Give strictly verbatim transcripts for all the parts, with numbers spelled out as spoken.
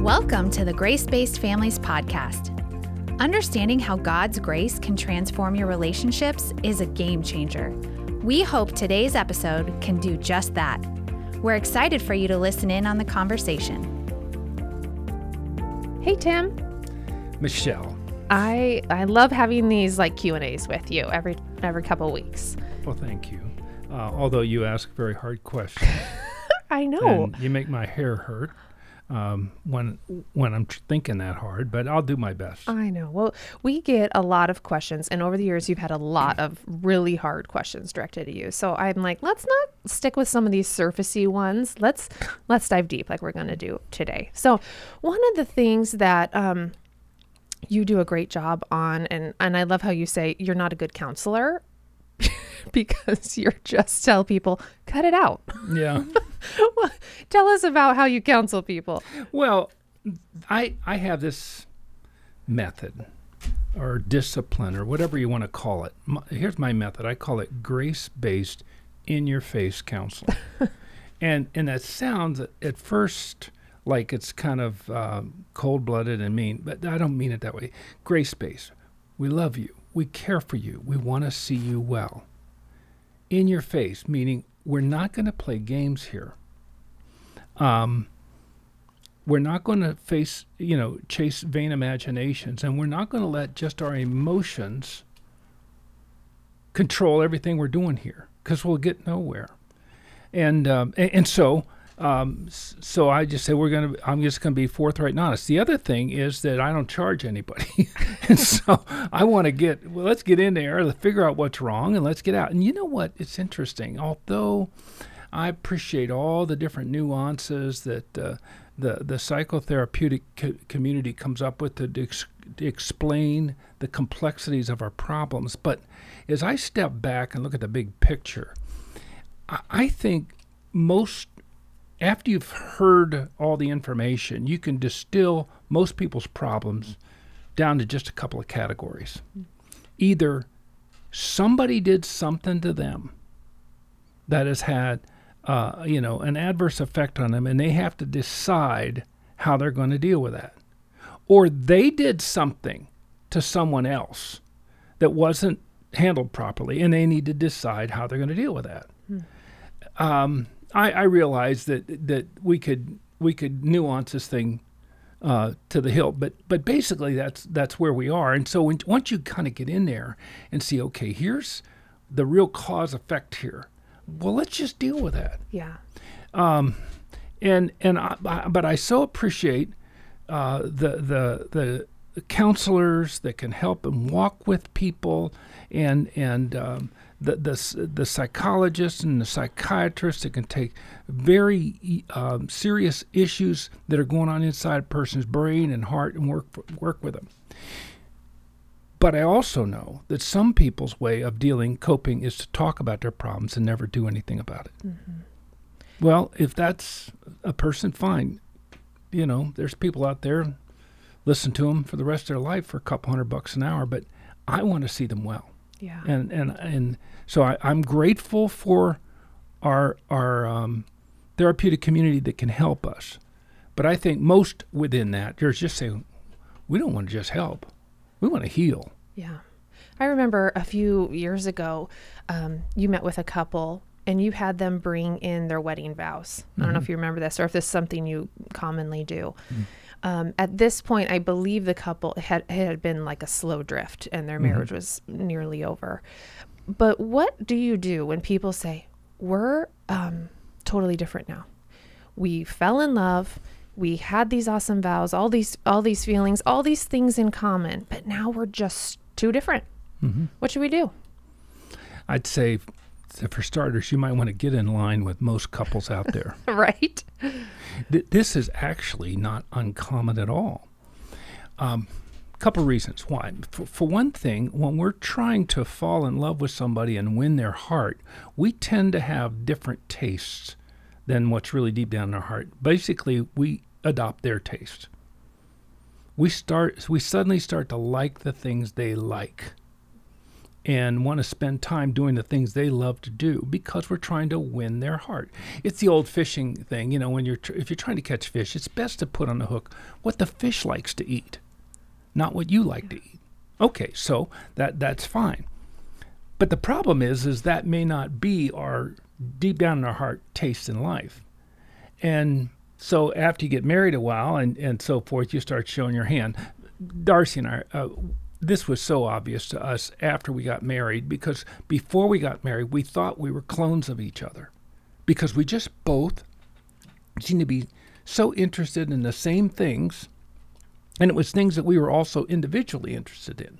Welcome to the Grace-Based Families Podcast. Understanding how God's grace can transform your relationships is a game changer. We hope today's episode can do just that. We're excited for you to listen in on the conversation. Hey, Tim. Michelle. I I love having these like Q and A's with you every every couple weeks. Well, thank you. Uh, although you ask very hard questions. I know. And you make my hair hurt um, when when I'm tr- thinking that hard, but I'll do my best. I know. Well, we get a lot of questions, and over the years, you've had a lot of really hard questions directed at you. So I'm like, let's not stick with some of these surfacey ones. Let's let's dive deep, like we're going to do today. So, one of the things that um, you do a great job on, and and I love how you say you're not a good counselor because you're just tell people cut it out. Yeah. Well, tell us about how you counsel people. Well, I I have this method or discipline or whatever you want to call it. My, here's my method. I call it grace-based, in-your-face counseling. and and that sounds at, at first like it's kind of uh, cold-blooded and mean, but I don't mean it that way. Grace-based. We love you. We care for you. We want to see you well. In your face, meaning we're not going to play games here. Um, we're not going to face, you know, chase vain imaginations, and we're not going to let just our emotions control everything we're doing here, because we'll get nowhere. And um, and, and so um, so I just say we're going to. I'm just going to be forthright and honest. The other thing is that I don't charge anybody, and so I want to get. Well, let's get in there. Let's figure out what's wrong, and let's get out. And you know what? It's interesting. Although I appreciate all the different nuances that uh, the the psychotherapeutic co- community comes up with to, ex- to explain the complexities of our problems, but as I step back and look at the big picture, I, I think most. After you've heard all the information, you can distill most people's problems down to just a couple of categories. Either somebody did something to them that has had, uh, you know, an adverse effect on them, and they have to decide how they're going to deal with that. Or they did something to someone else that wasn't handled properly, and they need to decide how they're going to deal with that. Hmm. Um, I, I realize that that we could we could nuance this thing uh, to the hilt, but but basically that's that's where we are. And so when, once you kind of get in there and see, okay, here's the real cause effect here. Well, let's just deal with that. Yeah. Um, and and I, I, but I so appreciate uh, the the the counselors that can help and walk with people, and and um, the the the psychologists and the psychiatrists that can take very um, serious issues that are going on inside a person's brain and heart and work work with them. But I also know that some people's way of dealing, coping, is to talk about their problems and never do anything about it. Mm-hmm. Well, if that's a person, fine. You know, there's people out there, listen to them for the rest of their life for a couple hundred bucks an hour, but I want to see them well. Yeah. And and and so I, I'm grateful for our our um, therapeutic community that can help us. But I think most within that, there's just saying, we don't want to just help. We want to heal. Yeah. I remember a few years ago, um, you met with a couple and you had them bring in their wedding vows. Mm-hmm. I don't know if you remember this or if this is something you commonly do. Mm-hmm. Um, at this point, I believe the couple had had been like a slow drift and their marriage mm-hmm. was nearly over. But what do you do when people say, we're um, totally different now? We fell in love. We had these awesome vows, all these all these feelings, all these things in common, but now we're just too different. Mm-hmm. What should we do? I'd say, for starters, you might want to get in line with most couples out there. Right. Th- this is actually not uncommon at all. Um, couple reasons. Why? For, for one thing, when we're trying to fall in love with somebody and win their heart, we tend to have different tastes than what's really deep down in our heart. Basically, we adopt their taste. We start. We suddenly start to like the things they like. and want to spend time doing the things they love to do because we're trying to win their heart. It's the old fishing thing, you know, when you're tr- if you're trying to catch fish, it's best to put on the hook what the fish likes to eat, not what you like to eat. Okay, so that that's fine. But the problem is is that may not be our deep down in our heart taste in life. And so after you get married a while and, and so forth, you start showing your hand. Darcy and I, uh, this was so obvious to us after we got married, because before we got married, we thought we were clones of each other because we just both seemed to be so interested in the same things, and it was things that we were also individually interested in.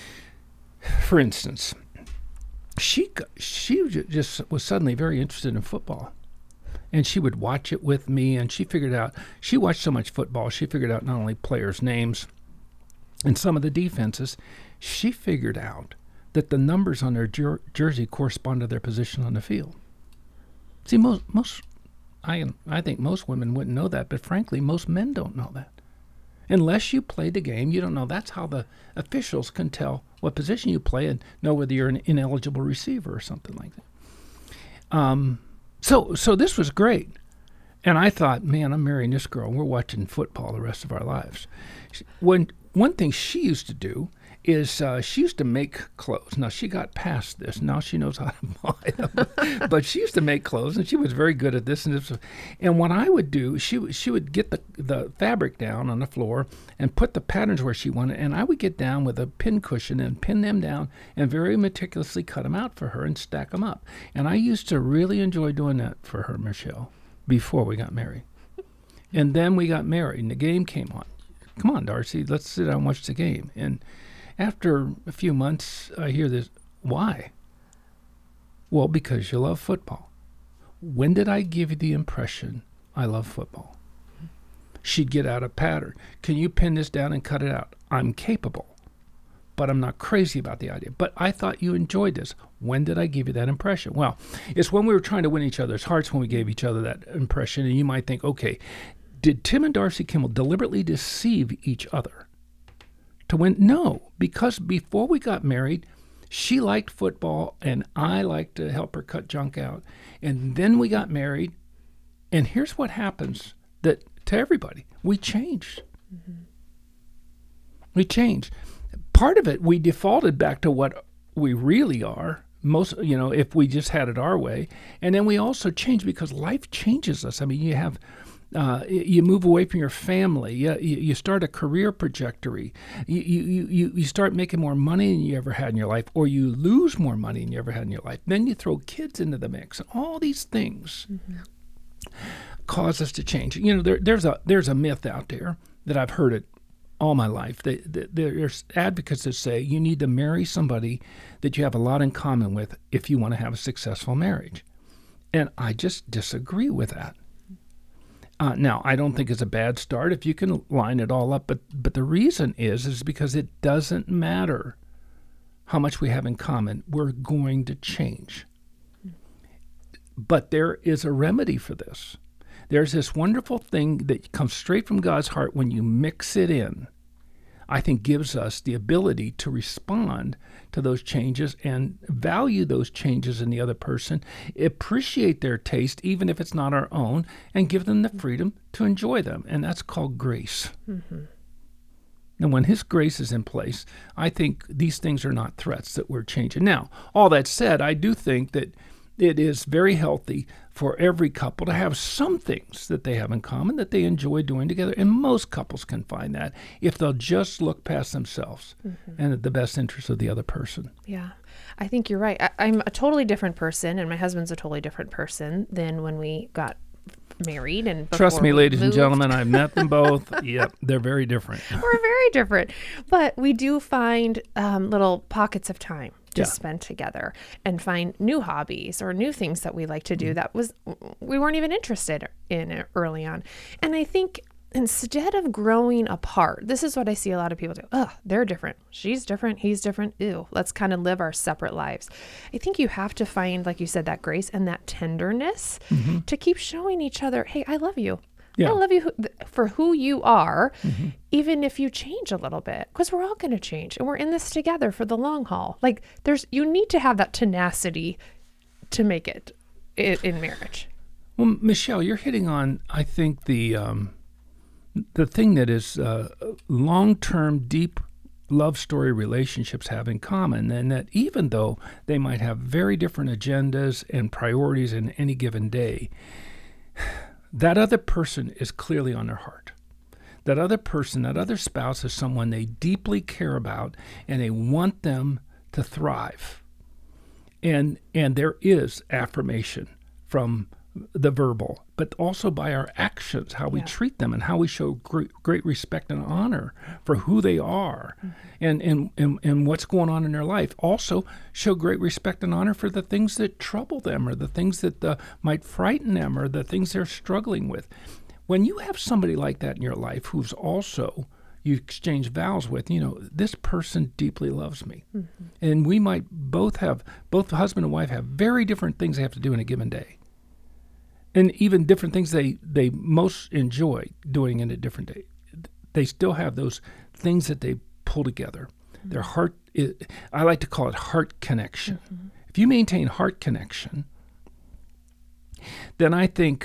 For instance, she she just was suddenly very interested in football. And she would watch it with me, and she figured out, she watched so much football, she figured out not only players' names and some of the defenses, she figured out that the numbers on their jer- jersey correspond to their position on the field. See, most, most I, I think most women wouldn't know that, but frankly, most men don't know that. Unless you play the game, you don't know. That's how the officials can tell what position you play and know whether you're an ineligible receiver or something like that. Um... So so this was great. And I thought, man, I'm marrying this girl. We're watching football the rest of our lives. When one thing she used to do is uh, she used to make clothes. Now, she got past this. Now she knows how to buy them. But she used to make clothes, and she was very good at this. And this. And what I would do, she, she would get the, the fabric down on the floor and put the patterns where she wanted. And I would get down with a pin cushion and pin them down and very meticulously cut them out for her and stack them up. And I used to really enjoy doing that for her, Michelle, before we got married. And then we got married, and the game came on. Come on, Darcy, let's sit down and watch the game. And after a few months, I hear this. Why? Well, because you love football. When did I give you the impression I love football? She'd get out a pattern. Can you pin this down and cut it out? I'm capable, but I'm not crazy about the idea. But I thought you enjoyed this. When did I give you that impression? Well, it's when we were trying to win each other's hearts when we gave each other that impression. And you might think, okay, did Tim and Darcy Kimmel deliberately deceive each other to win? No, because before we got married, she liked football and I liked to help her cut junk out. And then we got married, and here's what happens that to everybody. We changed. Mm-hmm. We changed. Part of it, we defaulted back to what we really are. Most, you know, if we just had it our way. And then we also changed because life changes us. I mean, you have Uh, you move away from your family. You, you start a career trajectory. You, you, you, you start making more money than you ever had in your life, or you lose more money than you ever had in your life. Then you throw kids into the mix. And all these things mm-hmm. cause us to change. You know, there, there's a there's a myth out there that I've heard it all my life. They, they, there's advocates that say you need to marry somebody that you have a lot in common with if you want to have a successful marriage. And I just disagree with that. Uh, now, I don't think it's a bad start if you can line it all up, but but the reason is is because it doesn't matter how much we have in common. We're going to change. But there is a remedy for this. There's this wonderful thing that comes straight from God's heart when you mix it in. I think gives us the ability to respond to those changes and value those changes in the other person, appreciate their taste, even if it's not our own, and give them the freedom to enjoy them. And that's called grace. Mm-hmm. And when His grace is in place, I think these things are not threats that we're changing. Now, all that said, I do think that it is very healthy for every couple to have some things that they have in common that they enjoy doing together. And most couples can find that if they'll just look past themselves mm-hmm. and at the best interest of the other person. Yeah, I think you're right. I, I'm a totally different person, and my husband's a totally different person than when we got married. And trust me, ladies moved. and gentlemen, I've met them both. Yep, they're very different. We're very different, but we do find um, little pockets of time to yeah. spend together and find new hobbies or new things that we like to do mm-hmm. that was we weren't even interested in early on. And I think instead of growing apart, this is what I see a lot of people do. Oh, they're different. She's different. He's different. Ew, let's kind of live our separate lives. I think you have to find, like you said, that grace and that tenderness mm-hmm. to keep showing each other, hey, I love you. Yeah. I love you who, th- for who you are, Mm-hmm. even if you change a little bit, because we're all going to change and we're in this together for the long haul. Like there's, you need to have that tenacity to make it in, in marriage. Well, Michelle, you're hitting on, I think, the um, the thing that is uh, long-term, deep love story relationships have in common, and that even though they might have very different agendas and priorities in any given day, that other person is clearly on their heart. That other person, that other spouse is someone they deeply care about, and they want them to thrive. And and there is affirmation from the verbal, but also by our actions, how we Yeah. treat them and how we show great, great respect and honor for who they are mm-hmm. and, and, and, and what's going on in their life. Also show great respect and honor for the things that trouble them or the things that uh, might frighten them or the things they're struggling with. When you have somebody like that in your life who's also, you exchange vows with, you know, this person deeply loves me. Mm-hmm. And we might both have, both the husband and wife have very different things they have to do in a given day. And even different things they, they most enjoy doing in a different day. They still have those things that they pull together. Mm-hmm. Their heart, is, I like to call it heart connection. Mm-hmm. If you maintain heart connection, then I think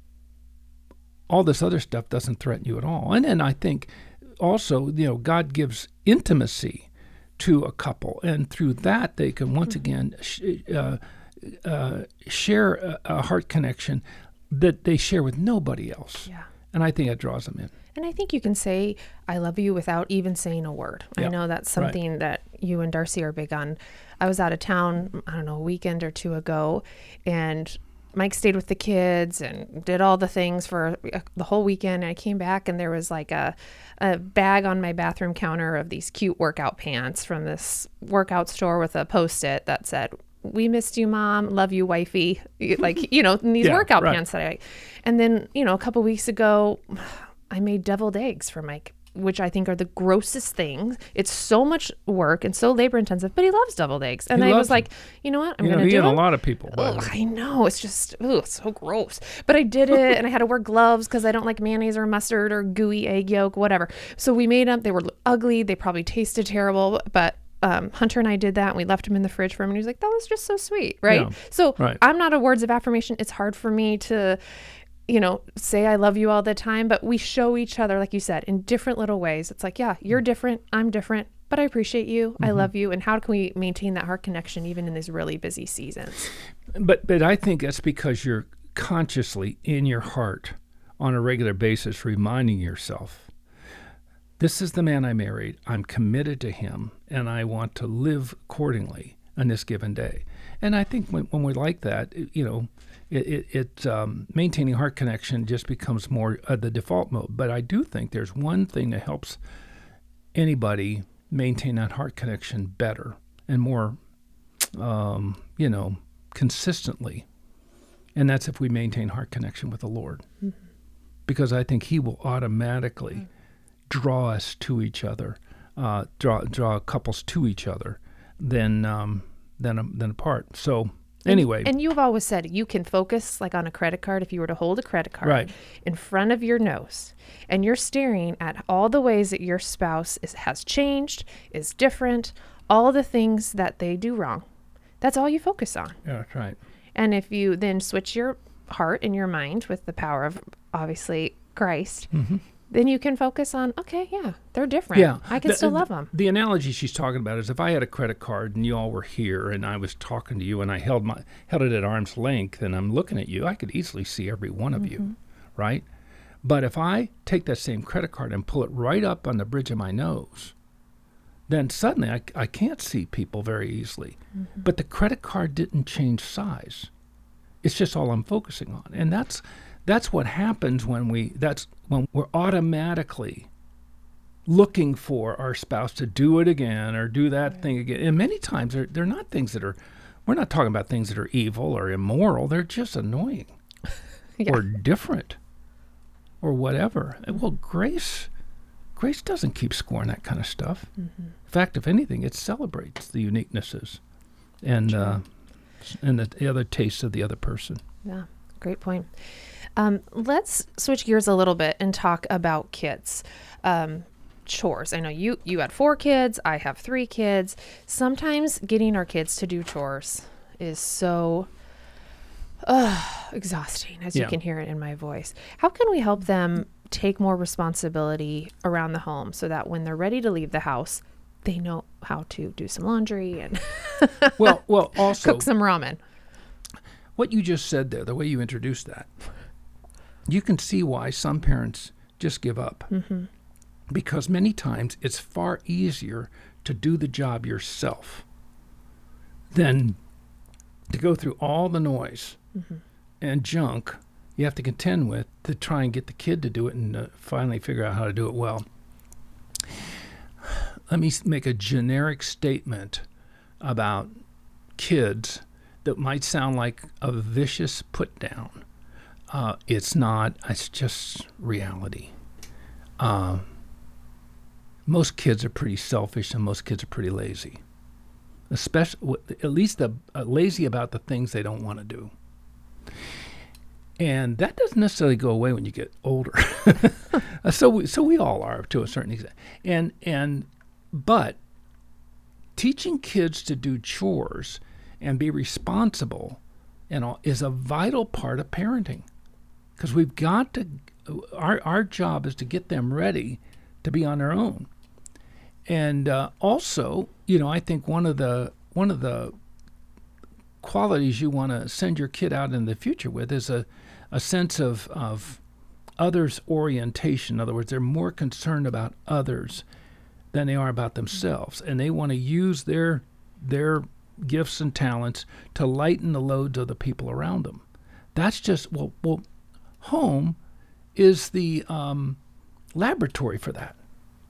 all this other stuff doesn't threaten you at all. And then I think also, you know, God gives intimacy to a couple. And through that, they can once mm-hmm. again sh- uh, Uh, share a, a heart connection that they share with nobody else. Yeah. And I think it draws them in. And I think you can say, I love you without even saying a word. Yeah. I know that's something right. that you and Darcy are big on. I was out of town, I don't know, a weekend or two ago, and Mike stayed with the kids and did all the things for the whole weekend. And I came back and there was like a, a bag on my bathroom counter of these cute workout pants from this workout store with a Post-it that said, "We missed you, Mom. Love you, wifey." Like, you know, these yeah, workout right. pants that I, and then, you know, a couple weeks ago, I made deviled eggs for Mike, which I think are the grossest things. It's so much work and so labor intensive, but he loves deviled eggs. And he I loves was like, them. you know what? I'm you going know, to do it. it. a lot of people. Oh, I know. It's just, oh, it's so gross. But I did it and I had to wear gloves because I don't like mayonnaise or mustard or gooey egg yolk, whatever. So we made them. They were ugly. They probably tasted terrible, but Um, Hunter and I did that and we left him in the fridge for him and he was like, that was just so sweet. Right. Yeah, so right. I'm not a words of affirmation. It's hard for me to, you know, say I love you all the time, but we show each other, like you said, in different little ways. It's like, yeah, you're different. I'm different, but I appreciate you. Mm-hmm. I love you. And how can we maintain that heart connection even in these really busy seasons? But, but I think that's because you're consciously in your heart on a regular basis reminding yourself, this is the man I married. I'm committed to him, and I want to live accordingly on this given day. And I think when, when we're like that, it, you know, it, it, it um, maintaining heart connection just becomes more uh, the default mode. But I do think there's one thing that helps anybody maintain that heart connection better and more, um, you know, consistently. And that's if we maintain heart connection with the Lord. Mm-hmm. Because I think he will automatically... Mm-hmm. draw us to each other, uh, draw draw couples to each other, than um, than um, than apart. So anyway, and, and you've always said you can focus like on a credit card. If you were to hold a credit card right. in front of your nose, and you're staring at all the ways that your spouse is, has changed, is different, all the things that they do wrong, that's all you focus on. Yeah, that's right. And if you then switch your heart and your mind with the power of obviously Christ. Mm-hmm. Then you can focus on, okay, yeah, they're different. Yeah. I can the, still love them. The analogy she's talking about is if I had a credit card and you all were here and I was talking to you and I held my held it at arm's length and I'm looking at you, I could easily see every one of mm-hmm. you, right? But if I take that same credit card and pull it right up on the bridge of my nose, then suddenly I, I can't see people very easily. Mm-hmm. But the credit card didn't change size. It's just all I'm focusing on. And that's that's what happens when we that's when we're automatically looking for our spouse to do it again or do that right. thing again. And many times they're they're not things that are we're not talking about things that are evil or immoral. They're just annoying yeah. or different or whatever. Well, grace Grace doesn't keep scoring that kind of stuff. Mm-hmm. In fact, if anything, it celebrates the uniquenesses and uh, and the, the other tastes of the other person. Yeah, great point. Um, let's switch gears a little bit and talk about kids. Um, chores. I know you, you had four kids. I have three kids. Sometimes getting our kids to do chores is so uh, exhausting, as Yeah. you can hear it in my voice. How can we help them take more responsibility around the home so that when they're ready to leave the house, they know how to do some laundry and Well, well, also cook some ramen? what you just said there, the way you introduced that, you can see why some parents just give up. Mm-hmm. Because many times it's far easier to do the job yourself than to go through all the noise Mm-hmm. and junk you have to contend with to try and get the kid to do it and uh, finally figure out how to do it well. Let me s- make a generic statement about kids that might sound like a vicious put down. Uh, it's not. It's just reality. Uh, most kids are pretty selfish and most kids are pretty lazy. Especially, at least the, uh, lazy about the things they don't want to do. And that doesn't necessarily go away when you get older. so we, so we all are to a certain extent. And and but teaching kids to do chores and be responsible and all is a vital part of parenting. Because we've got to our our job is to get them ready to be on their own. And uh, also, you know, I think one of the one of the qualities you want to send your kid out in the future with is a, a sense of, of others orientation. In other words, they're more concerned about others than they are about themselves. And they want to use their their gifts and talents to lighten the loads of the people around them. That's just, well, well home is the um, laboratory for that.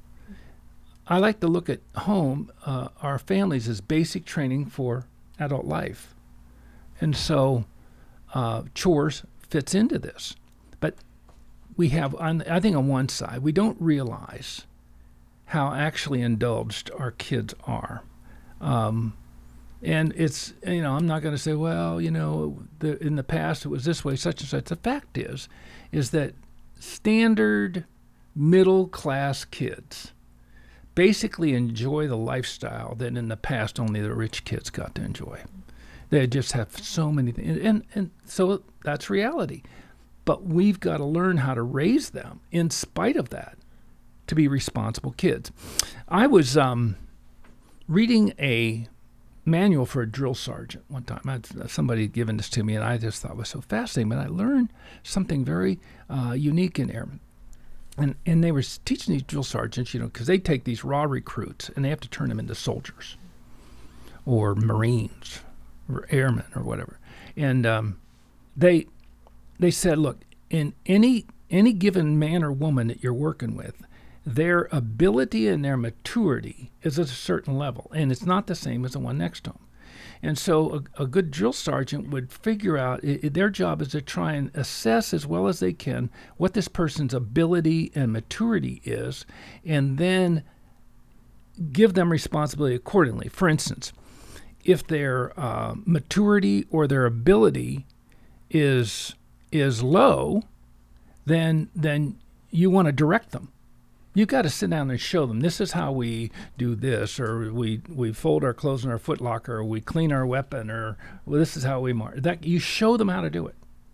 I like to look at home, uh, our families, as basic training for adult life. And so uh, chores fits into this. But we have, on, I think on one side, we don't realize how actually indulged our kids are. Um, and it's, you know, I'm not going to say, well, you know, the, in the past it was this way, such and such. The fact is, is that standard middle-class kids basically enjoy the lifestyle that in the past only the rich kids got to enjoy. They just have so many things. And, and so that's reality. But we've got to learn how to raise them in spite of that to be responsible kids. I was um, reading a manual for a drill sergeant one time. I, somebody had given this to me, and I just thought it was so fascinating. But I learned something very uh, unique in there. And and they were teaching these drill sergeants, you know, because they take these raw recruits and they have to turn them into soldiers or Marines or airmen or whatever. And um, they they said, look, in any any given man or woman that you're working with, their ability and their maturity is at a certain level, and it's not the same as the one next to them. And so a, a good drill sergeant would figure out, it, their job is to try and assess as well as they can what this person's ability and maturity is, and then give them responsibility accordingly. For instance, if their uh, maturity or their ability is is low, then then you want to direct them. You've got to sit down and show them, this is how we do this, or we, we fold our clothes in our foot locker, or we clean our weapon, or well, this is how we mark. That, you show them how to do it.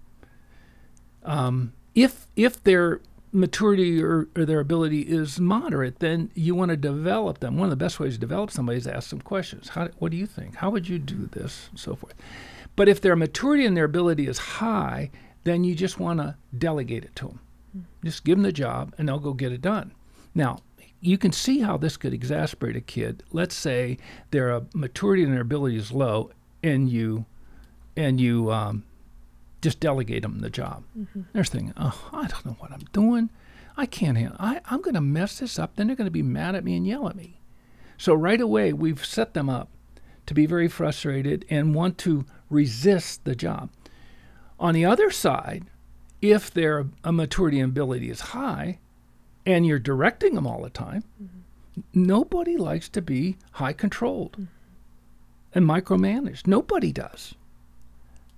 Um, if if their maturity or, or their ability is moderate, then you want to develop them. One of the best ways to develop somebody is to ask them questions. How, what do you think? How would you do this? And so forth. But if their maturity and their ability is high, then you just want to delegate it to them. Just give them the job, and they'll go get it done. Now, you can see how this could exasperate a kid. Let's say their uh, maturity and their ability is low, and you and you um, just delegate them the job. Mm-hmm. They're thinking, oh, I don't know what I'm doing. I can't handle I, I'm going to mess this up. Then they're going to be mad at me and yell at me. So right away, we've set them up to be very frustrated and want to resist the job. On the other side, if their uh, maturity and ability is high, and you're directing them all the time, mm-hmm. nobody likes to be high controlled mm-hmm. and micromanaged. Nobody does.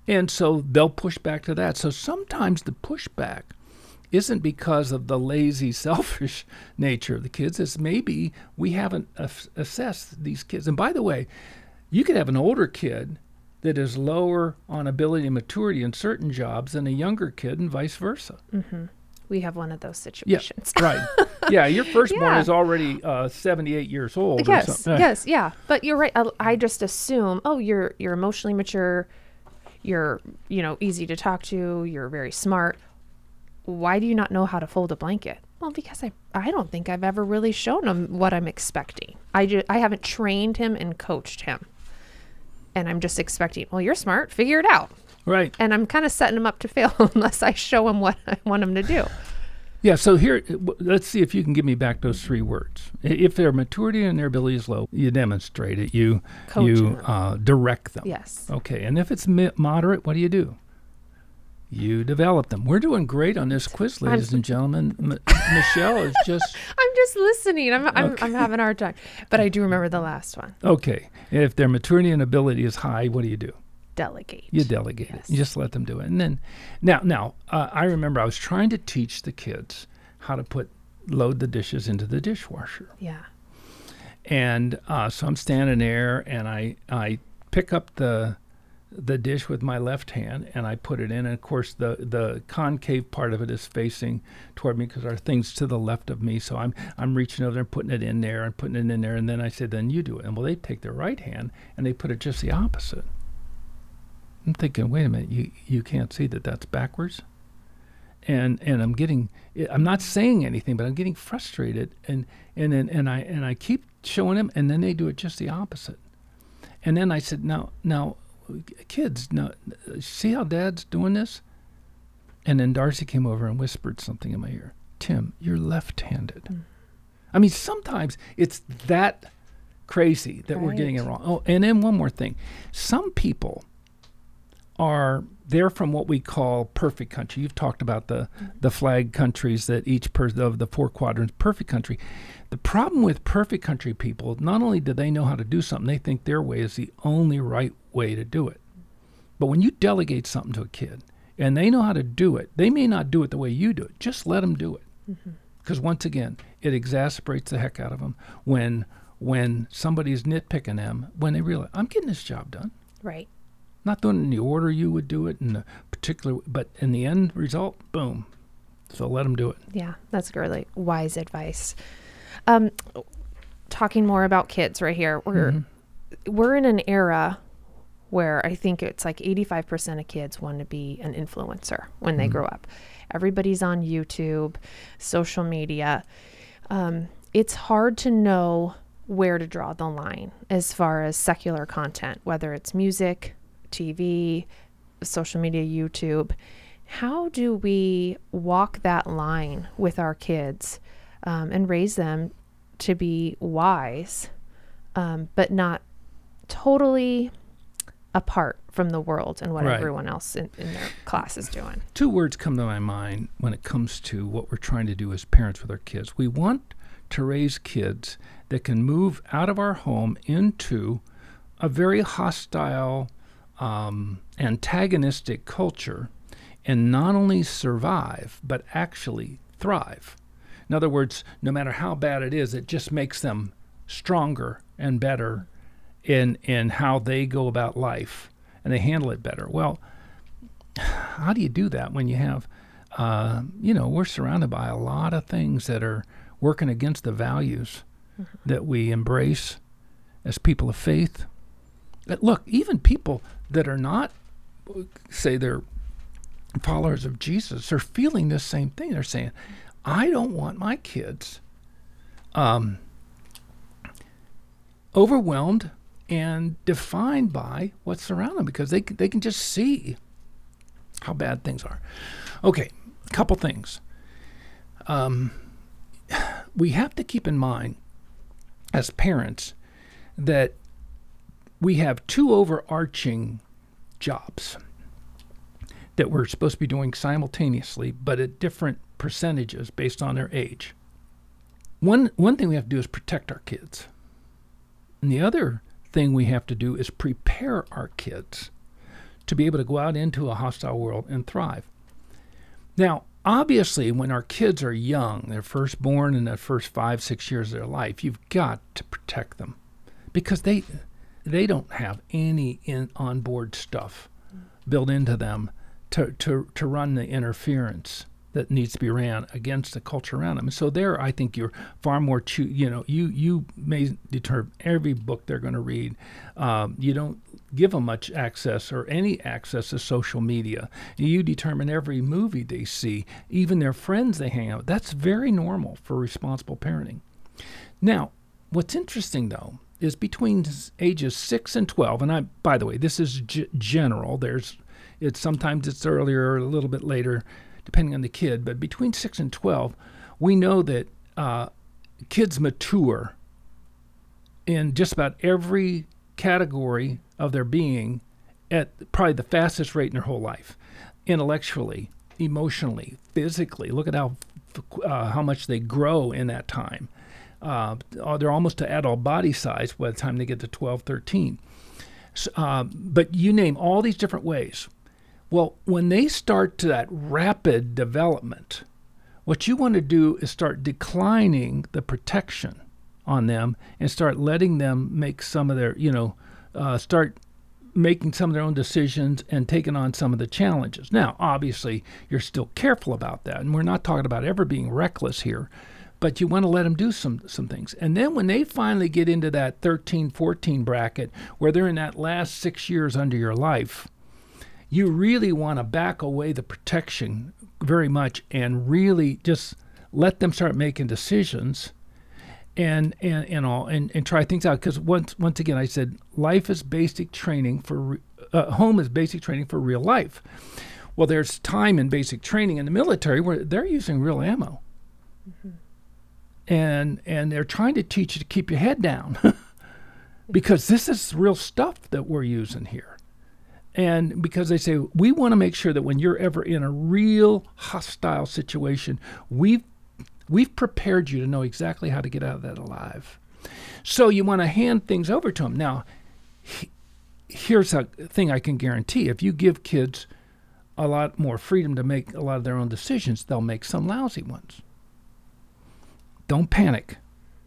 And so they'll push back to that. So sometimes the pushback isn't because of the lazy, selfish nature of the kids. It's maybe we haven't ass- assessed these kids. And by the way, you could have an older kid that is lower on ability and maturity in certain jobs than a younger kid and vice versa. Mm-hmm. We have one of those situations. Yeah, right. Yeah, your firstborn Yeah. is already uh, seventy-eight years old. Yes, or something. yes, yeah. But you're right. I, I just assume, oh, you're you're emotionally mature, you're you know easy to talk to, you're very smart. Why do you not know how to fold a blanket? Well, because I I don't think I've ever really shown him what I'm expecting. I ju- I haven't trained him and coached him, and I'm just expecting. Well, you're smart. Figure it out. Right. And I'm kind of setting him up to fail unless I show him what I want him to do. Yeah, so here, w- let's see if you can give me back those three words. I- If their maturity and their ability is low, you demonstrate it. You Coach you them. uh, direct them. Yes. Okay, and if it's mi- moderate, what do you do? You develop them. We're doing great on this quiz, ladies and gentlemen. M- Michelle is just I'm just listening. I'm I'm, Okay. I'm having a hard time. But I do remember the last one. okay. If their maturity and ability is high, what do you do? Delegate. You delegate Yes. it. You just let them do it. And then, now, now, uh, I remember I was trying to teach the kids how to put load the dishes into the dishwasher. Yeah. And uh, so I'm standing there, and I I pick up the the dish with my left hand, and I put it in. And of course, the the concave part of it is facing toward me because our thing's to the left of me. So I'm I'm reaching over there, and putting it in there, and putting it in there. And then I said, "Then you do it." And well, they take their right hand and they put it just the opposite. I'm thinking, wait a minute, you you can't see that that's backwards. And and I'm getting, I'm not saying anything, but I'm getting frustrated, and and and, and I and I keep showing them, and then they do it just the opposite. And then I said, now now, kids, now see how Dad's doing this? And then Darcy came over and whispered something in my ear. Tim, you're left-handed. Mm. I mean, sometimes it's that crazy that we're getting it Right. wrong. Oh, and then one more thing, some people are they're from what we call perfect country. You've talked about the the flag countries that each person of the four quadrants, perfect country. The problem with perfect country people, not only do they know how to do something, they think their way is the only right way to do it. But when you delegate something to a kid and they know how to do it, they may not do it the way you do it. Just let them do it. Because mm-hmm. once again, it exasperates the heck out of them when when somebody's nitpicking them, when they realize, I'm getting this job done. Right. Not doing it in the order you would do it in the particular, but in the end result, boom. So let them do it. Yeah, that's really wise advice. Um, talking more about kids right here, we're mm-hmm. we're in an era where I think it's like eighty-five percent of kids want to be an influencer when mm-hmm. they grow up. Everybody's on YouTube, social media. Um, it's hard to know where to draw the line as far as secular content, whether it's music, T V, social media, YouTube. How do we walk that line with our kids um, and raise them to be wise, um, but not totally apart from the world and what Right. everyone else in, in their class is doing? Two words come to my mind when it comes to what we're trying to do as parents with our kids. We want to raise kids that can move out of our home into a very hostile, um, antagonistic culture and not only survive, but actually thrive. In other words, no matter how bad it is, it just makes them stronger and better in in how they go about life, and they handle it better. Well, how do you do that when you have, uh, you know, we're surrounded by a lot of things that are working against the values mm-hmm. that we embrace as people of faith? Look, even people that are not, say they're followers of Jesus, are feeling the same thing. They're saying, I don't want my kids um, overwhelmed and defined by what's surrounding them, because they they can just see how bad things are. Okay, a couple things. Um, we have to keep in mind as parents that we have two overarching jobs that we're supposed to be doing simultaneously, but at different percentages based on their age. One one thing we have to do is protect our kids. And the other thing we have to do is prepare our kids to be able to go out into a hostile world and thrive. Now, obviously, when our kids are young, they're first born in the first five, six years of their life, you've got to protect them because they they don't have any in onboard stuff built into them to, to, to run the interference that needs to be ran against the culture around them. And so there, I think you're far more, cho- you know, you, you may determine every book they're going to read. Um, you don't give them much access or any access to social media. You determine every movie they see, even their friends they hang out with. That's very normal for responsible parenting. Now, what's interesting, though, is between ages six and twelve, and I, by the way, this is g- general. There's, it's sometimes it's earlier or a little bit later, depending on the kid, but between six and twelve, we know that uh, kids mature in just about every category of their being at probably the fastest rate in their whole life, intellectually, emotionally, physically. Look at how uh, how much they grow in that time. Uh, they're almost to adult body size by the time they get to twelve, thirteen. So, uh, but you name all these different ways. Well, when they start to that rapid development, what you want to do is start declining the protection on them and start letting them make some of their, you know, uh, start making some of their own decisions and taking on some of the challenges. Now, obviously, you're still careful about that, and we're not talking about ever being reckless here, but you want to let them do some some things. And then when they finally get into that thirteen, fourteen bracket, where they're in that last six years under your life, you really want to back away the protection very much and really just let them start making decisions and and, and all and, and try things out. Because once once again, I said life is basic training for uh, home is basic training for real life. Well, there's time in basic training in the military where they're using real ammo. Mm-hmm. And and they're trying to teach you to keep your head down because this is real stuff that we're using here. And because they say, we want to make sure that when you're ever in a real hostile situation, we've, we've prepared you to know exactly how to get out of that alive. So you want to hand things over to them. Now, he, here's a thing I can guarantee. If you give kids a lot more freedom to make a lot of their own decisions, they'll make some lousy ones. Don't panic.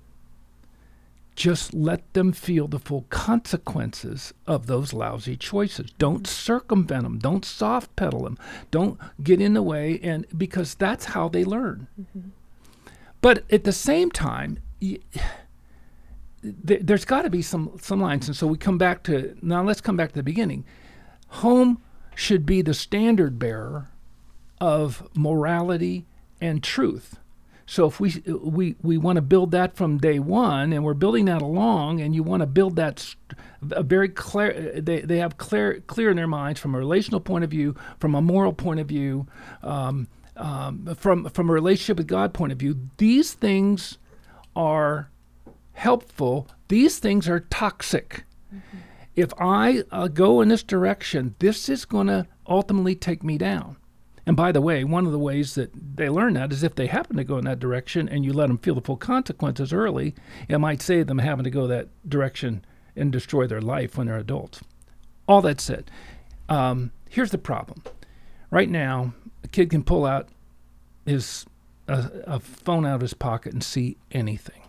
Just let them feel the full consequences of those lousy choices. Don't circumvent them. Don't soft pedal them. Don't get in the way, and because that's how they learn. Mm-hmm. But at the same time, y- th- there's got to be some, some lines. And so we come back to, now let's come back to the beginning. Home should be the standard bearer of morality and truth. So if we we we want to build that from day one, and we're building that along, and you want to build that a very clear, they, they have clear clear in their minds from a relational point of view, from a moral point of view, um, um, from from a relationship with God point of view. These things are helpful. These things are toxic. Mm-hmm. If I uh, go in this direction, this is going to ultimately take me down. And by the way, one of the ways that they learn that is if they happen to go in that direction and you let them feel the full consequences early, it might save them having to go that direction and destroy their life when they're adults. All that said, um, here's the problem. Right now, a kid can pull out his a, a phone out of his pocket and see anything.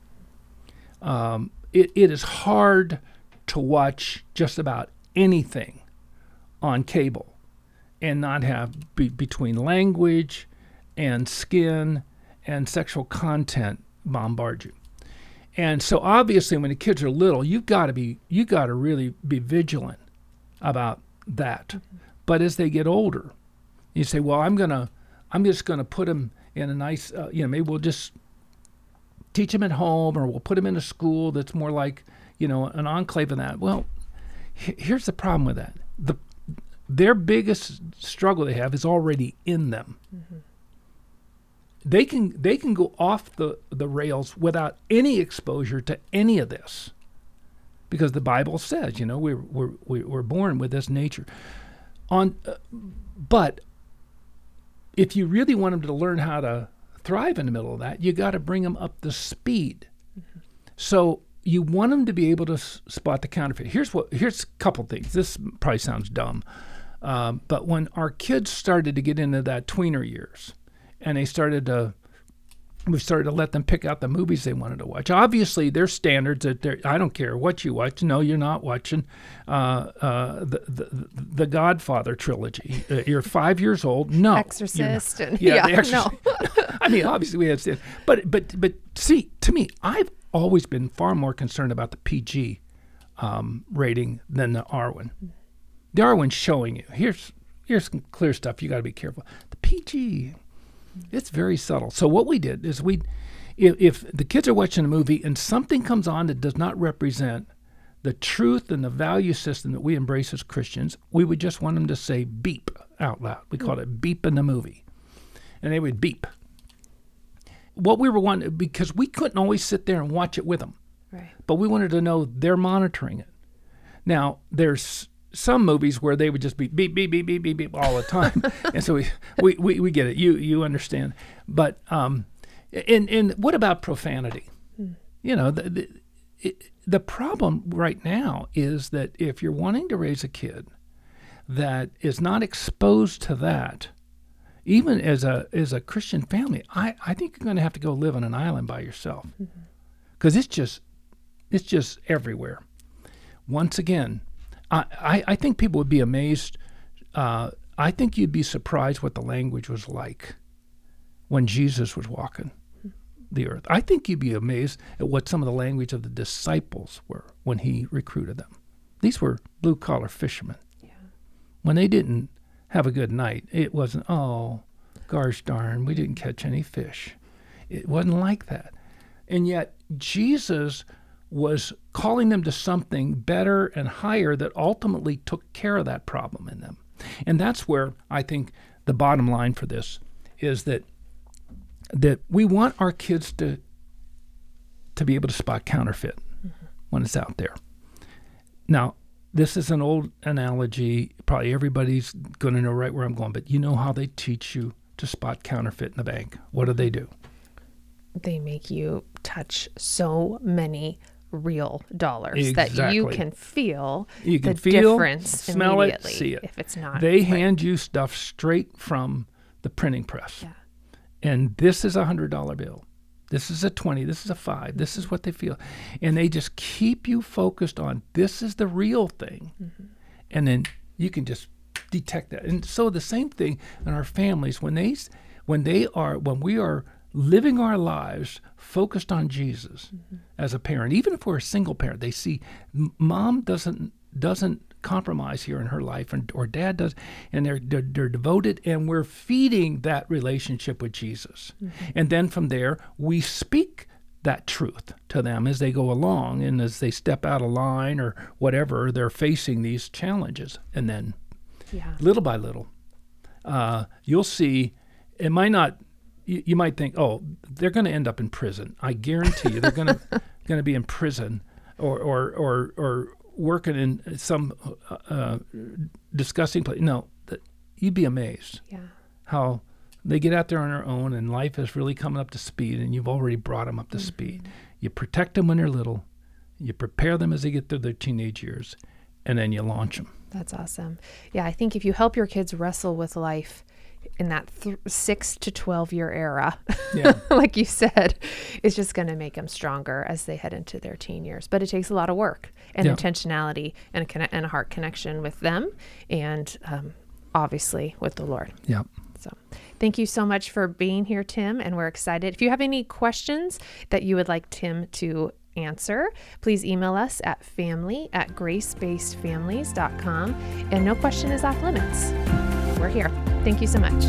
Um, it, it is hard to watch just about anything on cable and not have be, between language and skin and sexual content bombard you. And so obviously when the kids are little, you've got to be, you got to really be vigilant about that. Mm-hmm. But as they get older, you say, well, I'm going to, I'm just going to put them in a nice, uh, you know, maybe we'll just teach them at home, or we'll put them in a school that's more like, you know, an enclave of that. Well, h- here's the problem with that. The Their biggest struggle they have is already in them. Mm-hmm. They can they can go off the, the rails without any exposure to any of this, because the Bible says, you know, we're we're we're born with this nature. On, uh, but if you really want them to learn how to thrive in the middle of that, you got to bring them up to speed. Mm-hmm. So you want them to be able to s- spot the counterfeit. Here's what. Here's a couple things. This probably sounds dumb, um, but when our kids started to get into that tweener years, and they started to, we started to let them pick out the movies they wanted to watch. Obviously, there's standards that they're, I don't care what you watch. No, you're not watching uh, uh, the, the the Godfather trilogy. Uh, you're five years old. No, Exorcist. And, yeah, yeah, the Exorcist. no. I mean, obviously we have standards, but but but see, to me, I've always been far more concerned about the P G um, rating than the R one. The R one's showing you here's here's some clear stuff. You got to be careful. The P G, it's very subtle. So what we did is we, if, if the kids are watching a movie and something comes on that does not represent the truth and the value system that we embrace as Christians, we would just want them to say beep out loud. We called it beep in the movie, and they would beep. What we were wanting, because we couldn't always sit there and watch it with them, Right. but we wanted to know they're monitoring it. Now, there's some movies where they would just be beep, beep, beep, beep, beep, beep all the time. And so we, we, we, we get it. You you understand. But, um, and, and what about profanity? Hmm. You know, the, the, it, the problem right now is that if you're wanting to raise a kid that is not exposed to that, even as a as a Christian family, I, I think you're going to have to go live on an island by yourself, because mm-hmm. it's just it's just everywhere. Once again, I, I, I think people would be amazed. Uh, I think you'd be surprised what the language was like when Jesus was walking the earth. I think you'd be amazed at what some of the language of the disciples were when he recruited them. These were blue-collar fishermen. Yeah. When they didn't have a good night, it wasn't, oh, gosh darn, we didn't catch any fish. It wasn't like that. And yet Jesus was calling them to something better and higher that ultimately took care of that problem in them. And that's where I think the bottom line for this is that that we want our kids to to be able to spot counterfeit mm-hmm. when it's out there. Now, this is an old analogy. Probably everybody's going to know right where I'm going, but you know how they teach you to spot counterfeit in the bank. What do they do? They make you touch so many real dollars exactly. that you can feel you can the feel, difference smell immediately it, see it. If it's not. They right. hand you stuff straight from the printing press. Yeah. And this is a one hundred dollar bill. This is a twenty. This is a five. This is what they feel. And they just keep you focused on this is the real thing. Mm-hmm. And then you can just detect that. And so the same thing in our families, when they when they are when we are living our lives focused on Jesus mm-hmm. as a parent, even if we're a single parent, they see mom doesn't doesn't compromise here in her life, and or dad does, and they're they're, they're devoted, and we're feeding that relationship with Jesus. Mm-hmm. And then from there, we speak that truth to them as they go along, and as they step out of line or whatever, they're facing these challenges. And then yeah. little by little, uh, you'll see, it might not, you, you might think, oh, they're going to end up in prison. I guarantee you they're going to going to be in prison or or or, or working in some uh, disgusting place. No, that, you'd be amazed yeah. how they get out there on their own and life is really coming up to speed, and you've already brought them up to mm-hmm. speed. You protect them when they're little, you prepare them as they get through their teenage years, and then you launch them. That's awesome. Yeah, I think if you help your kids wrestle with life in that th- six to twelve year era, yeah. like you said, it's just going to make them stronger as they head into their teen years. But it takes a lot of work and yeah. intentionality and a, conne- and a heart connection with them, and um, obviously with the Lord. Yeah. So thank you so much for being here, Tim. And we're excited. If you have any questions that you would like Tim to answer, please email us at family at grace based families dot com. And no question is off limits. We're here. Thank you so much.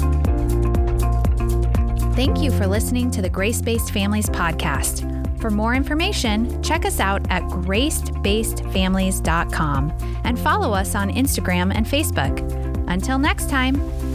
Thank you for listening to the Grace Based Families podcast. For more information, check us out at grace based families dot com and follow us on Instagram and Facebook. Until next time.